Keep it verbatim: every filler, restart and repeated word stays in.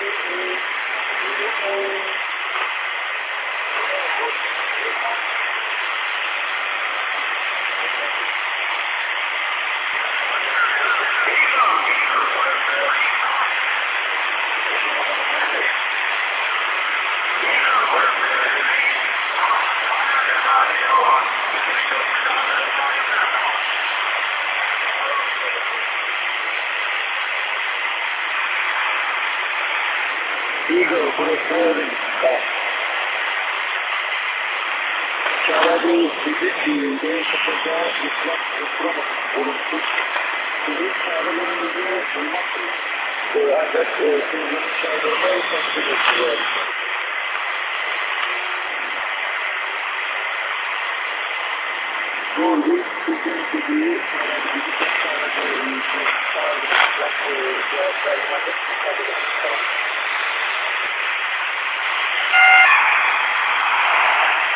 Eagle reporting back. Charlie, position, there's a forgot, reflect the front of the push. So this traveling is there, so nothing. So I got to see the shadow way something is well. So this is going to be it, and this is the Charlie, which is part of the black, uh, very much of the